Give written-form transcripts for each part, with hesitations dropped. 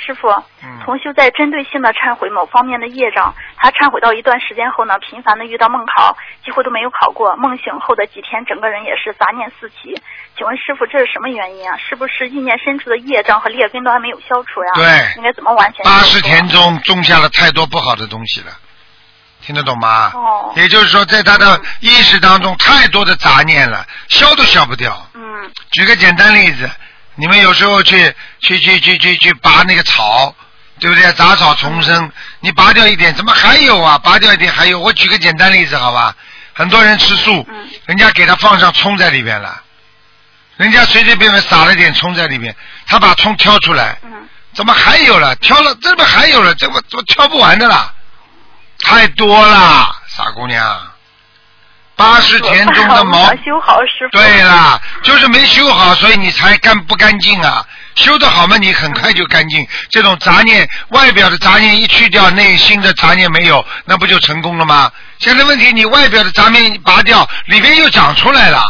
师傅，同修在针对性的忏悔某方面的业障，他忏悔到一段时间后呢，频繁的遇到梦考，几乎都没有考过，梦醒后的几天，整个人也是杂念四起。请问师傅，这是什么原因啊？是不是意念深处的业障和劣根都还没有消除呀？ 对， 应该怎么完全 ？80田中种下了太多不好的东西了，听得懂吗？ 哦。 也就是说，在他的意识当中太多的杂念了，消都消不掉。举个简单例子，你们有时候去拔那个草，对不对？杂草丛生，你拔掉一点，怎么还有啊？拔掉一点还有。我举个简单例子，好吧？很多人吃素，人家给他放上葱在里边了，人家随随便便撒了点葱在里面，他把葱挑出来，怎么还有了？挑了，这不还有了？这不挑不完的啦，太多了，傻姑娘。80田中的毛， 修好师傅。 对啦，就是没修好，所以你才不干净啊。修得好嘛，你很快就干净。这种杂念，外表的杂念一去掉，内心的杂念没有，那不就成功了吗？现在问题，你外表的杂念拔掉，里边又长出来了。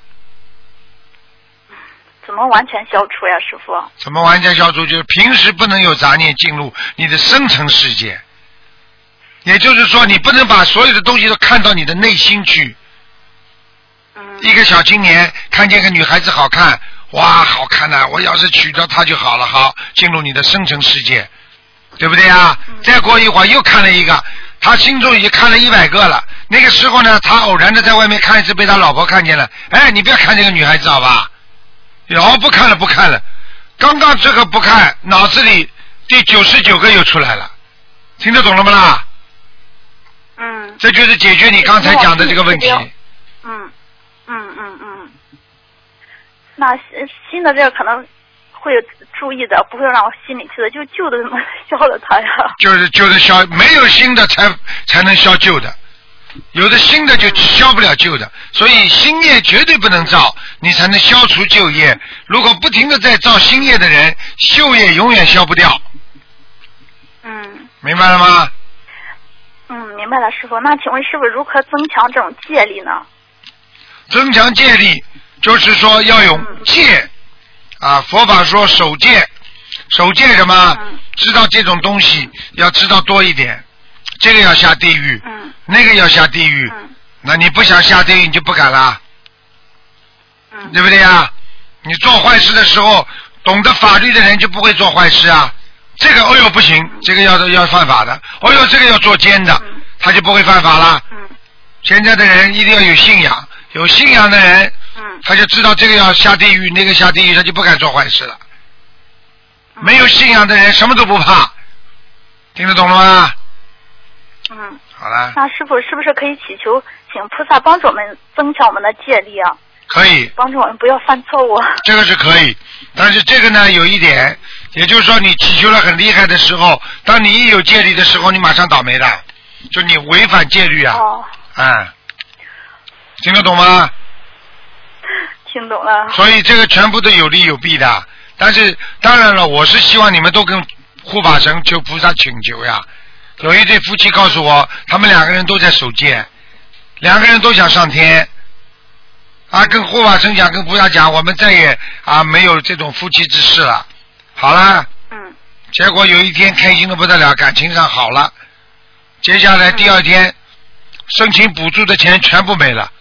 怎么完全消除呀，师傅？ 怎么完全消除？就是平时不能有杂念进入你的深层世界。也就是说，你不能把所有的东西都看到你的内心去。一个小青年看见个女孩子好看，哇，好看呐！我要是娶到她就好了，好，进入你的深层世界，对不对啊？再过一会儿又看了一个，他心中已经看了100个了。那个时候呢，他偶然的在外面看一次，被他老婆看见了。哎，你不要看这个女孩子好吧？然后不看了。刚刚这个不看，脑子里第99个又出来了，听得懂了吗啦？这就是解决你刚才讲的这个问题。 那新的这个可能会注意的，不会让我心里去的，就旧的怎么消了它呀？ 就是旧的消，没有新的才能消旧的，有的新的就消不了旧的，所以新业绝对不能造，你才能消除旧业。如果不停的在造新业的人，旧业永远消不掉。明白了吗？ 明白了，师傅。那请问师傅如何增强这种戒力呢？ 增强戒力就是说要有戒啊，佛法说守戒，守戒什么？知道这种东西要知道多一点，这个要下地狱，那个要下地狱，那你不想下地狱你就不敢啦，对不对啊？你做坏事的时候，懂得法律的人就不会做坏事啊。这个哦哟不行，这个要犯法的，哦哟这个要做奸的，他就不会犯法了。现在的人一定要有信仰，有信仰的人，他就知道这个要下地狱，那个下地狱，他就不敢做坏事了。没有信仰的人什么都不怕，听得懂了吗？好了。 那师傅是不是可以祈求，请菩萨帮助我们增强我们的戒力啊？ 可以。 帮助我们不要犯错误。 这个是可以，但是这个呢有一点，也就是说你祈求了很厉害的时候，当你一有戒律的时候，你马上倒霉的，就你违反戒律啊。听得懂吗？ 听懂了。 所以这个全部都有利有弊的，但是当然了，我是希望你们都跟护法神求菩萨请求呀。有一对夫妻告诉我，他们2个人都在守戒，2个人都想上天啊，跟护法神讲，跟菩萨讲，我们再也没有这种夫妻之事了。好了，结果有一天开心的不得了，感情上好了，接下来第2天申请补助的钱全部没了。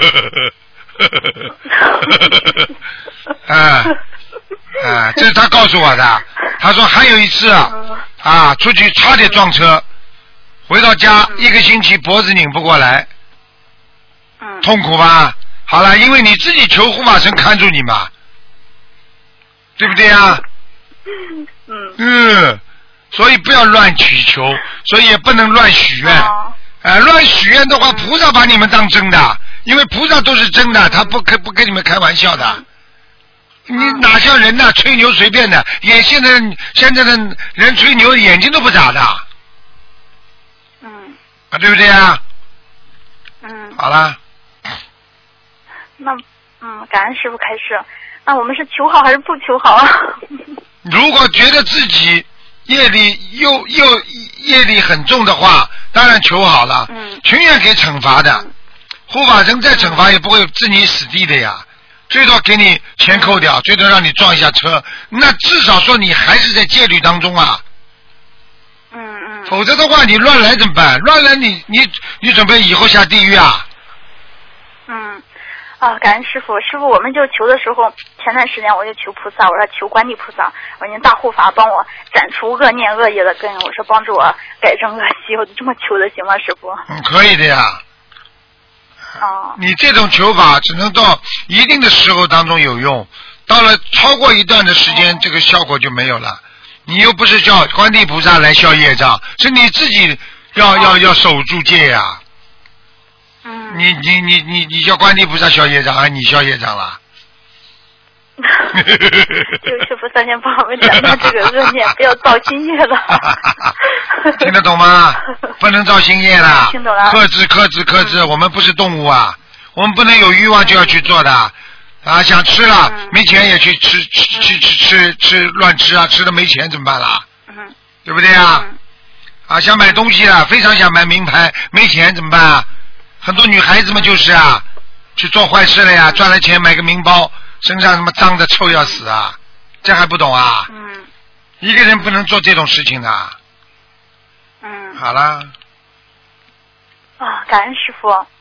这是他告诉我的。他说还有一次出去差点撞车，回到家1个星期脖子拧不过来，痛苦吧？好了，因为你自己求护法神看住你嘛，对不对啊？所以不要乱祈求，所以也不能乱许愿。乱许愿的话，菩萨把你们当真的，因为菩萨都是真的，他不跟你们开玩笑的。你哪像人呐，吹牛随便的，现在的人吹牛眼睛都不眨的。对不对啊？好了。 那感恩师父开示。那我们是求好还是不求好啊？ 如果觉得自己业力很重的话，当然求好了，情愿给惩罚的。护法神再惩罚也不会置你死地的呀， 最多给你钱扣掉，最多让你撞一下车，那至少说你还是在戒律当中啊。否则的话，你乱来怎么办？乱来你准备以后下地狱啊？ 感恩师傅，我们就求的时候，前段时间我就求菩萨，我说求观地菩萨，我说您大护法帮我斩除恶念恶业的根，我说帮助我改正恶习，我就这么求的，行吗，师傅？ 可以的呀。你这种求法只能到一定的时候当中有用，到了超过一段的时间，这个效果就没有了。你又不是叫观地菩萨来消业障，是你自己要守住戒呀。你叫观地菩萨消业障，还你消业障了？ 这个师傅3天帮我们斩断这个恶念，不要造新业了。 听得懂吗？不能造新业了。 听懂了。 克制，我们不是动物啊，我们不能有欲望就要去做的啊！想吃了没钱也去吃乱吃啊，吃了没钱怎么办啦？对不对啊？想买东西了，非常想买名牌，没钱怎么办啊？很多女孩子们就是啊，去做坏事了呀，赚了钱买个名包，身上他妈脏的臭要死啊，这还不懂啊？一个人不能做这种事情的。好了。 感恩师傅。